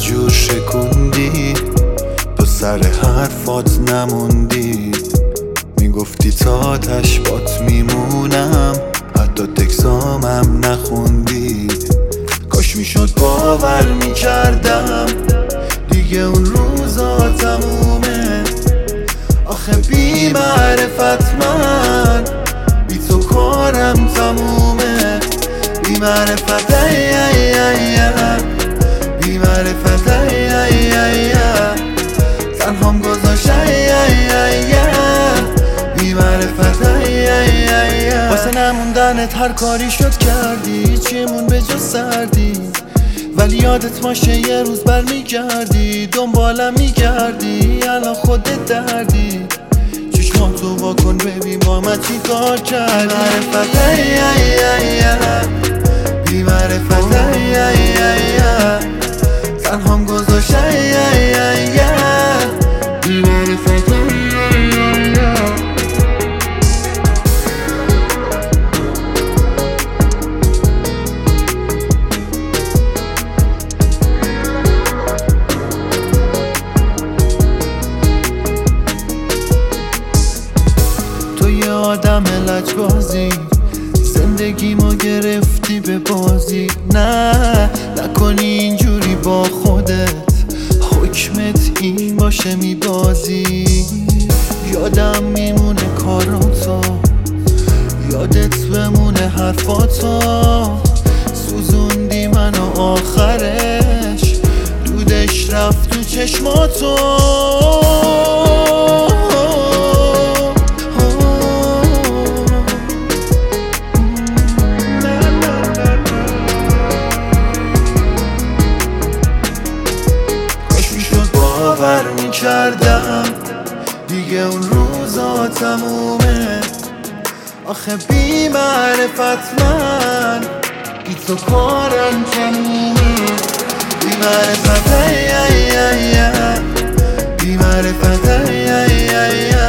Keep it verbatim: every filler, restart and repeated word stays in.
جور شکوندی، تو سر حرفات نموندی. میگفتی تا تشبات میمونم، حتی تکسامم نخوندی. کاش میشد باور میکردم دیگه اون روزا تمومه. آخه بی معرفت من، بی تو کارم تمومه. بی معرفت ای ای ای ای، بی معرفت ای ای ای ای، تنهام گذاشت ای ای ای ای، بی معرفت ای ای ای ای. واسه نموندنت هر کاری شد کردی، چیمون به جز سردی. ولی یادت باشه یه روز برمیگردی، دنبالم میگردی، الان خودت دردی. چشماتو واکن ببین با من چی کار کردی. بی معرفت ای ای ای ای، بی معرفت ای ای ای ای، تنهام گذاشت ای ای ای ای، بی معرفت ای ای ای ای. آدم لجبازی، زندگیمو گرفتی به بازی. نه نکنی اینجوری با خودت، حکمت این باشه میبازی. یادم میمونه کاراتو، یادت بمونه حرفاتو. سوزوندی منو آخرش، دودش رفت تو چشماتو. باور میکردم دیگه اون روزا تمومه. آخه بی معرفت من، بی تو کارم تمومه. بی معرفت ای ای ای ای، بی معرفت ای ای ای ای،